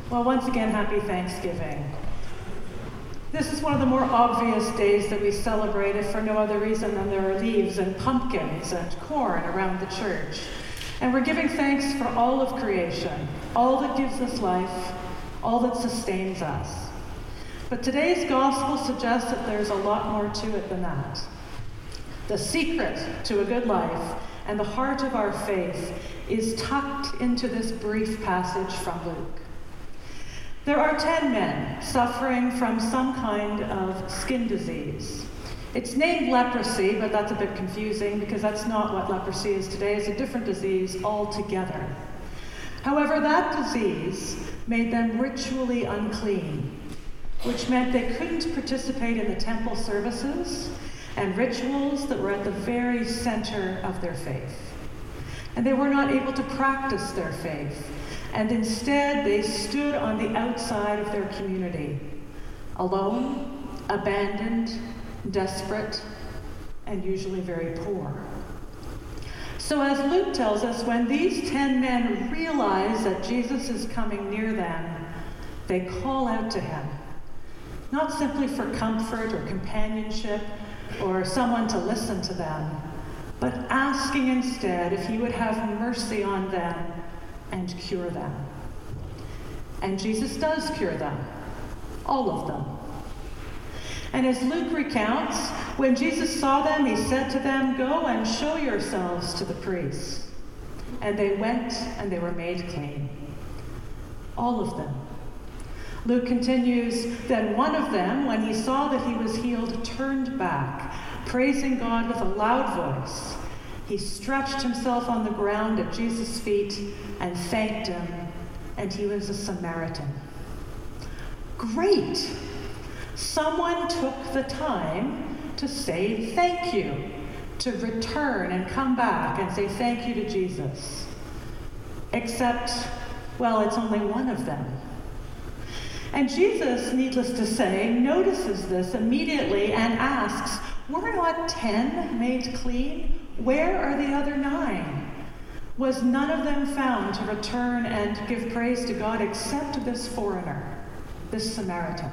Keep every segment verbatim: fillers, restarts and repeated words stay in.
Well, once again, happy Thanksgiving. This is one of the more obvious days that we celebrate, if for no other reason than there are leaves and pumpkins and corn around the church. And we're giving thanks for all of creation, all that gives us life, all that sustains us. But today's gospel suggests that there's a lot more to it than that. The secret to a good life and the heart of our faith is tucked into this brief passage from Luke. There are ten men suffering from some kind of skin disease. It's named leprosy, but that's a bit confusing because that's not what leprosy is today. It's a different disease altogether. However, that disease made them ritually unclean, which meant they couldn't participate in the temple services and rituals that were at the very center of their faith. And they were not able to practice their faith. And instead, they stood on the outside of their community, alone, abandoned, desperate, and usually very poor. So as Luke tells us, when these ten men realize that Jesus is coming near them, they call out to him, not simply for comfort or companionship or someone to listen to them, but asking instead if he would have mercy on them and cure them. And Jesus does cure them, all of them. And as Luke recounts, when Jesus saw them, he said to them, "Go and show yourselves to the priests." And they went and they were made clean. All of them. Luke continues, "Then one of them, when he saw that he was healed, turned back, praising God with a loud voice. He stretched himself on the ground at Jesus' feet and thanked him, and he was a Samaritan." Great! Someone took the time to say thank you, to return and come back and say thank you to Jesus. Except, well, it's only one of them. And Jesus, needless to say, notices this immediately and asks, "Were not ten made clean? Where are the other nine? Was none of them found to return and give praise to God except this foreigner, this Samaritan?"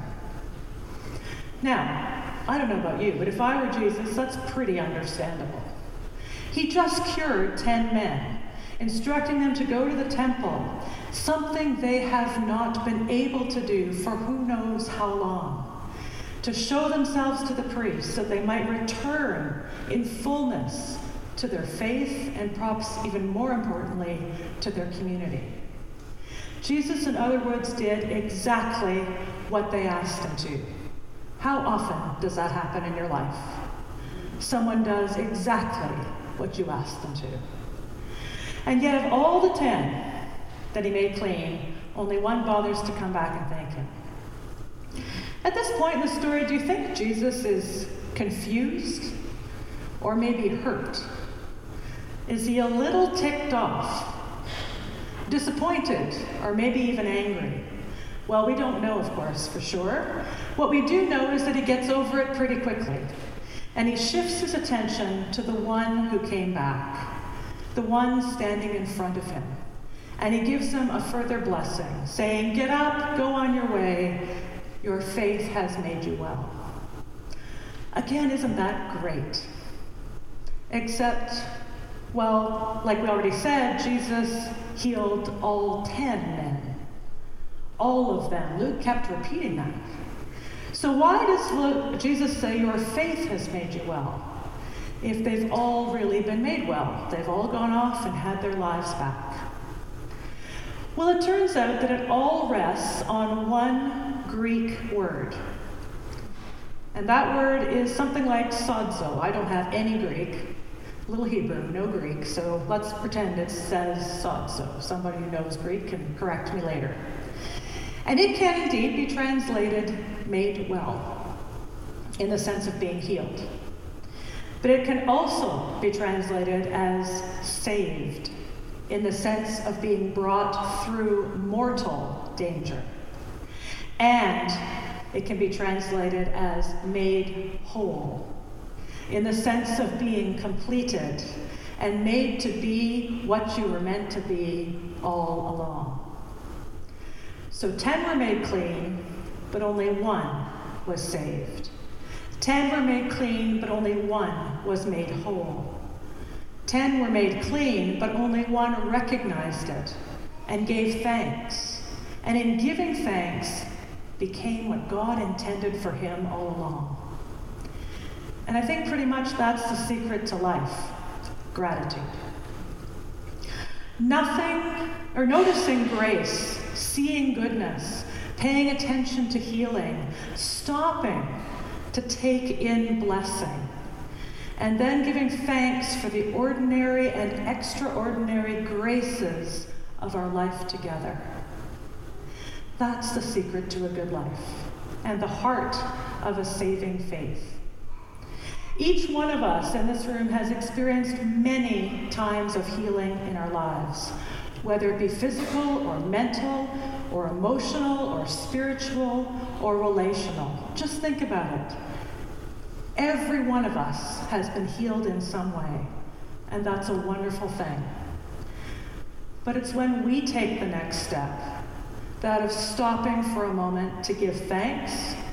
Now, I don't know about you, but if I were Jesus, that's pretty understandable. He just cured ten men, instructing them to go to the temple, something they have not been able to do for who knows how long, to show themselves to the priests that they might return in fullness to their faith and perhaps even more importantly, to their community. Jesus, in other words, did exactly what they asked him to. How often does that happen in your life? Someone does exactly what you ask them to. And yet of all the ten that he made clean, only one bothers to come back and thank him. At this point in the story, do you think Jesus is confused or maybe hurt? Is he a little ticked off, disappointed, or maybe even angry? Well, we don't know, of course, for sure. What we do know is that he gets over it pretty quickly, and he shifts his attention to the one who came back, the one standing in front of him. And he gives him a further blessing, saying, "Get up, go on your way. Your faith has made you well." Again, isn't that great? Except, well, like we already said, Jesus healed all ten men. All of them. Luke kept repeating that. So why does Luke, Jesus say, "Your faith has made you well," if they've all really been made well? They've all gone off and had their lives back. Well, it turns out that it all rests on one Greek word. And that word is something like sozo. I don't have any Greek. Little Hebrew, no Greek, so let's pretend it says sozo. Somebody who knows Greek can correct me later. And it can indeed be translated made well, in the sense of being healed. But it can also be translated as saved, in the sense of being brought through mortal danger. And it can be translated as made whole, in the sense of being completed and made to be what you were meant to be all along. So ten were made clean, but only one was saved. Ten were made clean, but only one was made whole. Ten were made clean, but only one recognized it and gave thanks. And in giving thanks, became what God intended for him all along. And I think pretty much that's the secret to life, gratitude. Nothing, or noticing grace, seeing goodness, paying attention to healing, stopping to take in blessing, and then giving thanks for the ordinary and extraordinary graces of our life together. That's the secret to a good life and the heart of a saving faith. Each one of us in this room has experienced many times of healing in our lives, whether it be physical or mental or emotional or spiritual or relational. Just think about it. Every one of us has been healed in some way, and that's a wonderful thing. But it's when we take the next step, that of stopping for a moment to give thanks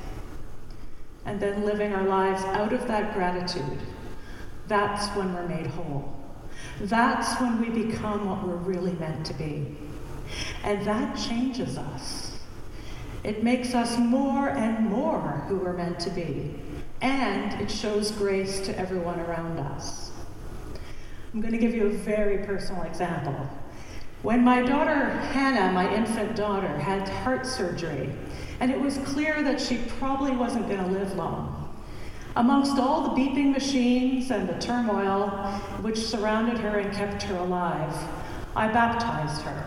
and then living our lives out of that gratitude, that's when we're made whole. That's when we become what we're really meant to be. And that changes us. It makes us more and more who we're meant to be. And it shows grace to everyone around us. I'm going to give you a very personal example. When my daughter, Hannah, my infant daughter, had heart surgery, and it was clear that she probably wasn't going to live long, amongst all the beeping machines and the turmoil which surrounded her and kept her alive, I baptized her.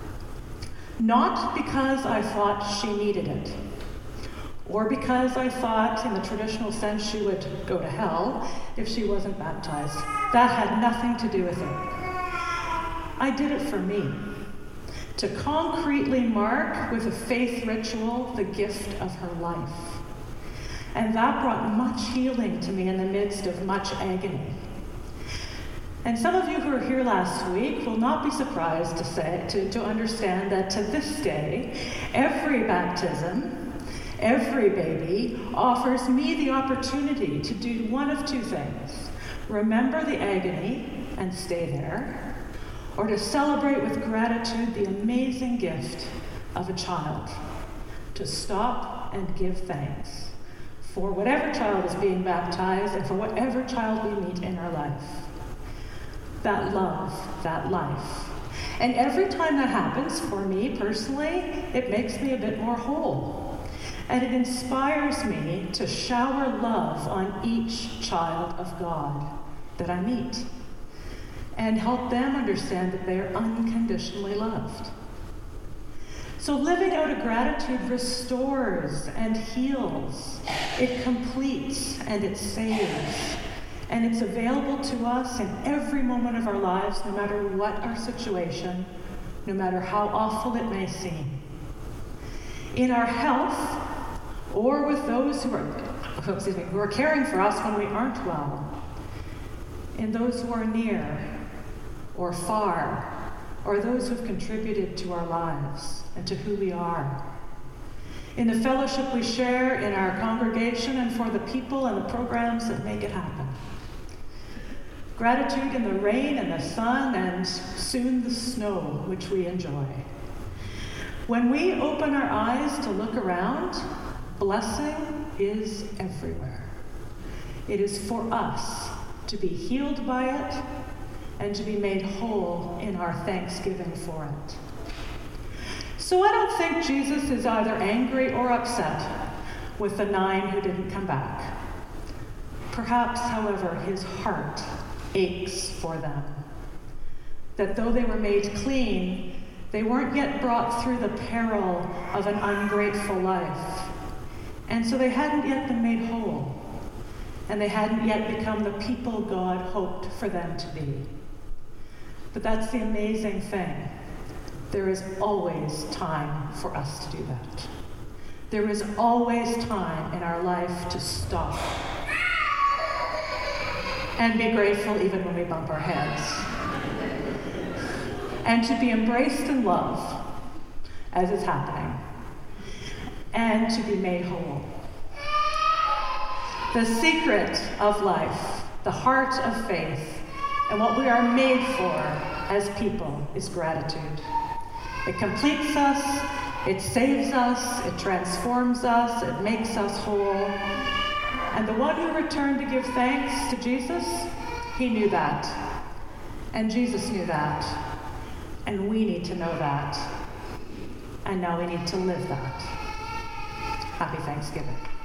Not because I thought she needed it, or because I thought, in the traditional sense, she would go to hell if she wasn't baptized. That had nothing to do with it. I did it for me, to concretely mark with a faith ritual the gift of her life. And that brought much healing to me in the midst of much agony. And some of you who were here last week will not be surprised to say, to, to understand that to this day, every baptism, every baby offers me the opportunity to do one of two things: remember the agony and stay there, or to celebrate with gratitude the amazing gift of a child, to stop and give thanks for whatever child is being baptized and for whatever child we meet in our life. That love, that life. And every time that happens, for me personally, it makes me a bit more whole. And it inspires me to shower love on each child of God that I meet, and help them understand that they are unconditionally loved. So living out of gratitude restores and heals. It completes and it saves. And it's available to us in every moment of our lives, no matter what our situation, no matter how awful it may seem. In our health, or with those who are, excuse me, who are caring for us when we aren't well. In those who are near or far, or those who've contributed to our lives and to who we are. In the fellowship we share in our congregation, and for the people and the programs that make it happen. Gratitude in the rain and the sun, and soon the snow, which we enjoy. When we open our eyes to look around, blessing is everywhere. It is for us to be healed by it and to be made whole in our thanksgiving for it. So I don't think Jesus is either angry or upset with the nine who didn't come back. Perhaps, however, his heart aches for them. That though they were made clean, they weren't yet brought through the peril of an ungrateful life. And so they hadn't yet been made whole. And they hadn't yet become the people God hoped for them to be. But that's the amazing thing. There is always time for us to do that. There is always time in our life to stop and be grateful even when we bump our heads. And to be embraced in love as is happening, and to be made whole. The secret of life, the heart of faith, and what we are made for as people is gratitude. It completes us, it saves us, it transforms us, it makes us whole. And the one who returned to give thanks to Jesus, he knew that. And Jesus knew that. And we need to know that. And now we need to live that. Happy Thanksgiving.